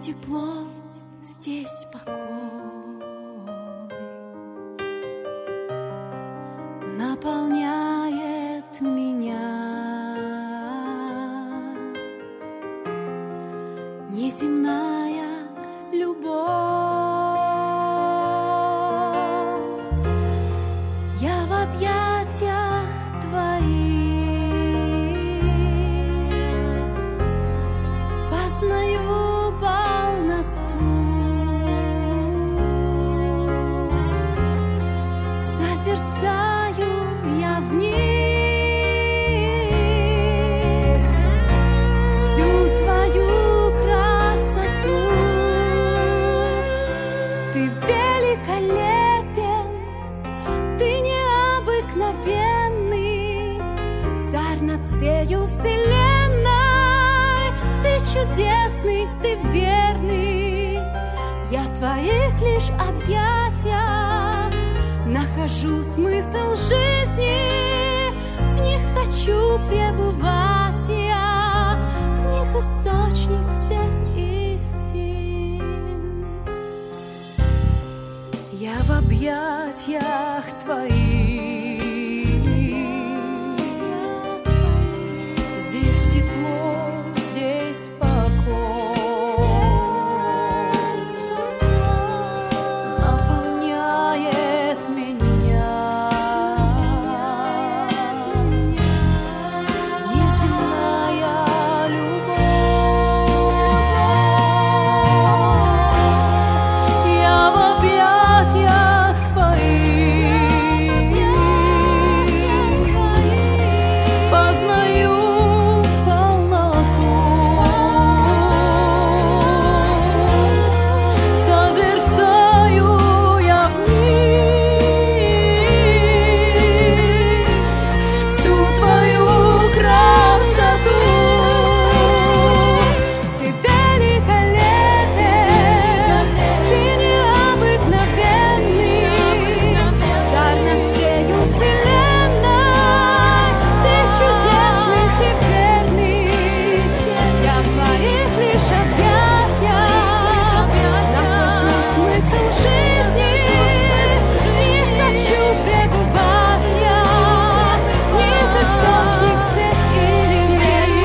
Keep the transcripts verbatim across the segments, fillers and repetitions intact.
тепло, здесь покой. Наполняет меня неземная любовь. Я в объятиях твоих познаю полноту, созерцаю я в них всю твою красоту. Ты великолепен, ты необыкновенный, царь над всею вселенной. Ты чудесный, ты верный, я в твоих лишь объятиях нахожу смысл жизни. В них хочу пребывать я, в них источник всех истин. Я в объятиях твоих, здесь тепло, здесь покой, наполняет меня неземная любовь. Я в объятиях твоих познаю полноту, созерцаю я в них всю твою красоту. Ты великолепен, ты необыкновенный, царь над всею вселенной. Ты чудесный, ты верный, я в твоих лишь объятиях нахожу смысл жизни. Не хочу пребывать я, в них источник всех истин. Ты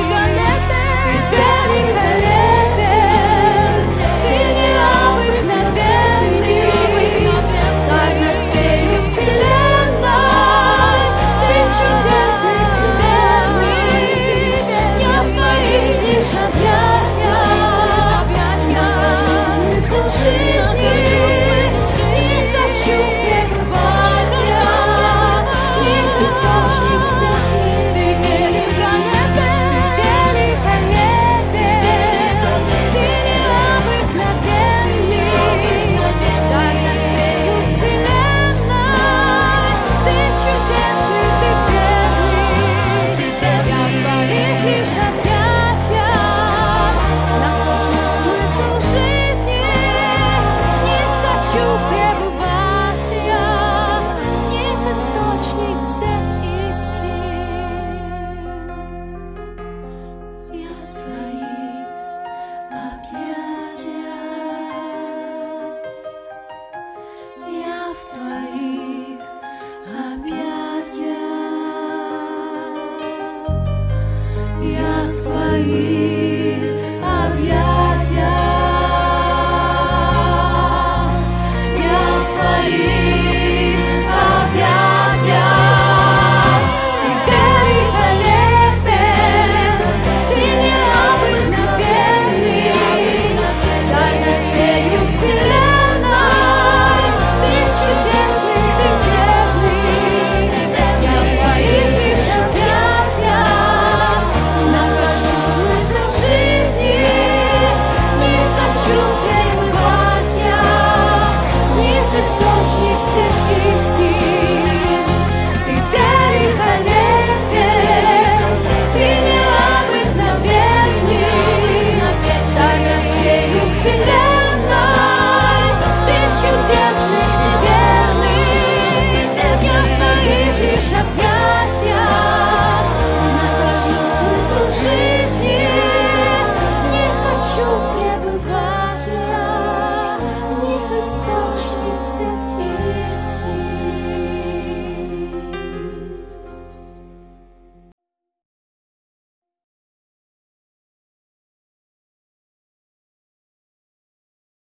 великолепен, ты необыкновенный, царь над всею вселенной. Ты чудесный, ты верный, я в твоих лишь объятиях нахожу смысл жизни. Не хочу пребывать я, в них источник всех истин. Ты великолепен, ты необыкновенный, царь над всею вселенной. Ты чудесный, ты верный, я в твоих лишь объятиях нахожу смысл жизни. Не хочу пребывать я, в них источник всех истин. Я в твоих объятиях, я в твоих объятиях, я в твоих